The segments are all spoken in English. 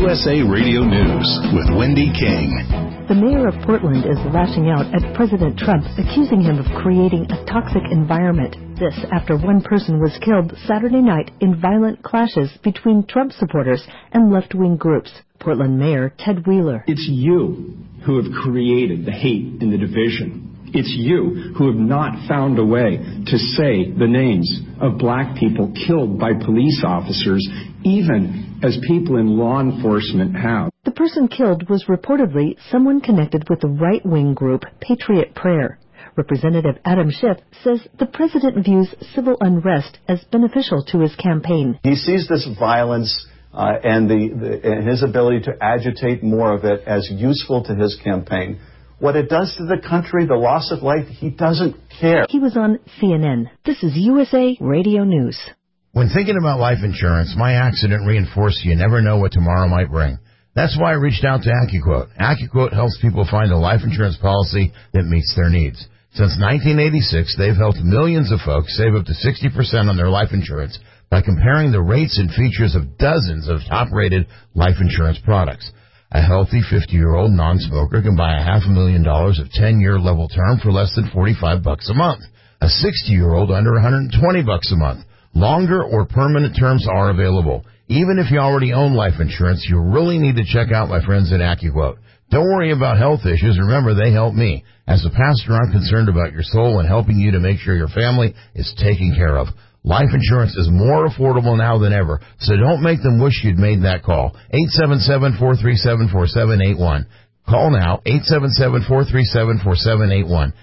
USA Radio News with Wendy King. The mayor of Portland is lashing out at President Trump, accusing him of creating a toxic environment. This after one person was killed Saturday night in violent clashes between Trump supporters and left-wing groups. Portland Mayor Ted Wheeler. It's you who have created the hate and the division. It's you who have not found a way to say the names of black people killed by police officers, even as people in law enforcement have. The person killed was reportedly someone connected with the right-wing group Patriot Prayer. Representative Adam Schiff says the president views civil unrest as beneficial to his campaign. He sees this violence and his ability to agitate more of it as useful to his campaign. What it does to the country, the loss of life, he doesn't care. He was on CNN. This is USA Radio News. When thinking about life insurance, my accident reinforced you never know what tomorrow might bring. That's why I reached out to AccuQuote. AccuQuote helps people find a life insurance policy that meets their needs. Since 1986, they've helped millions of folks save up to 60% on their life insurance by comparing the rates and features of dozens of top-rated life insurance products. A healthy 50-year-old non-smoker can buy $500,000 of 10-year level term for less than $45 a month. A 60-year-old under $120 a month. Longer or permanent terms are available. Even if you already own life insurance, you really need to check out my friends at AccuQuote. Don't worry about health issues. Remember, they help me. As a pastor, I'm concerned about your soul and helping you to make sure your family is taken care of. Life insurance is more affordable now than ever, so don't make them wish you'd made that call. 877-437-4781. Call now, 877-437-4781.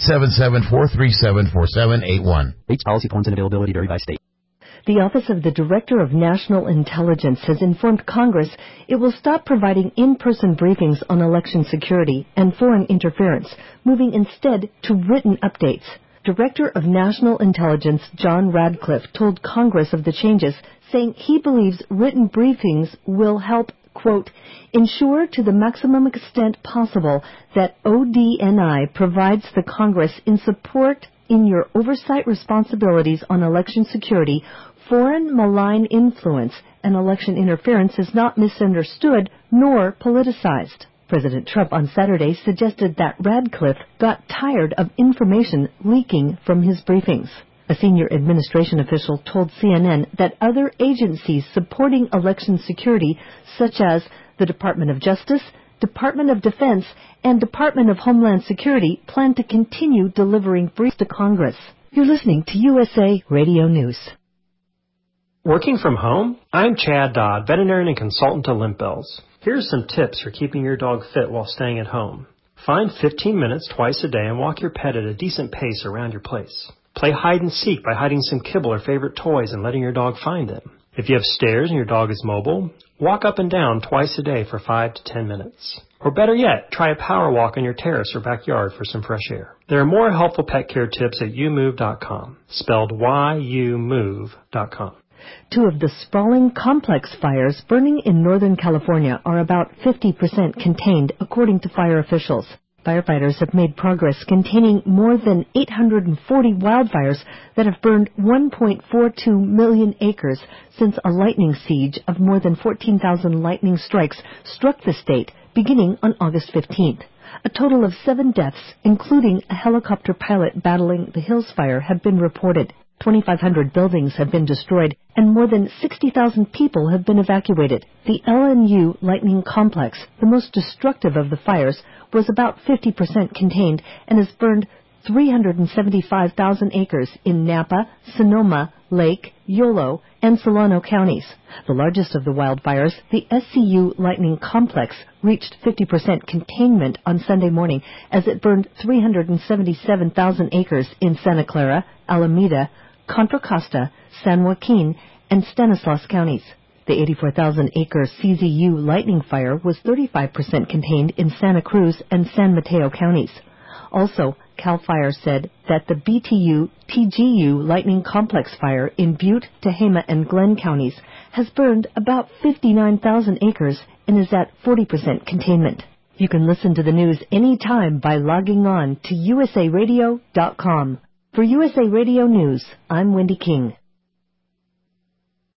877-437-4781. Rates, policy forms, and availability vary by state. The Office of the Director of National Intelligence has informed Congress it will stop providing in-person briefings on election security and foreign interference, moving instead to written updates. Director of National Intelligence John Radcliffe told Congress of the changes, saying he believes written briefings will help, quote, ensure to the maximum extent possible that ODNI provides the Congress in support in your oversight responsibilities on election security, foreign malign influence, and election interference is not misunderstood nor politicized. President Trump on Saturday suggested that Radcliffe got tired of information leaking from his briefings. A senior administration official told CNN that other agencies supporting election security, such as the Department of Justice, Department of Defense, and Department of Homeland Security, plan to continue delivering briefs to Congress. You're listening to USA Radio News. Working from home? I'm Chad Dodd, veterinarian and consultant to Limp Bells. Here's some tips for keeping your dog fit while staying at home. Find 15 minutes twice a day and walk your pet at a decent pace around your place. Play hide and seek by hiding some kibble or favorite toys and letting your dog find them. If you have stairs and your dog is mobile, walk up and down twice a day for 5 to 10 minutes. Or better yet, try a power walk on your terrace or backyard for some fresh air. There are more helpful pet care tips at youmove.com, spelled YOUMove.com. Two of the sprawling complex fires burning in Northern California are about 50% contained, according to fire officials. Firefighters have made progress containing more than 840 wildfires that have burned 1.42 million acres since a lightning siege of more than 14,000 lightning strikes struck the state beginning on August 15th. A total of 7 deaths, including a helicopter pilot battling the Hills Fire, have been reported. 2,500 buildings have been destroyed, and more than 60,000 people have been evacuated. The LNU lightning complex, the most destructive of the fires, was about 50% contained and has burned 375,000 acres in Napa, Sonoma, Lake, Yolo, and Solano counties. The largest of the wildfires, the SCU lightning complex, reached 50% containment on Sunday morning as it burned 377,000 acres in Santa Clara, Alameda, Contra Costa, San Joaquin, and Stanislaus counties. The 84,000-acre CZU lightning fire was 35% contained in Santa Cruz and San Mateo counties. Also, CAL FIRE said that the BTU-TGU lightning complex fire in Butte, Tehama, and Glenn counties has burned about 59,000 acres and is at 40% containment. You can listen to the news anytime by logging on to usaradio.com. For USA Radio News, I'm Wendy King.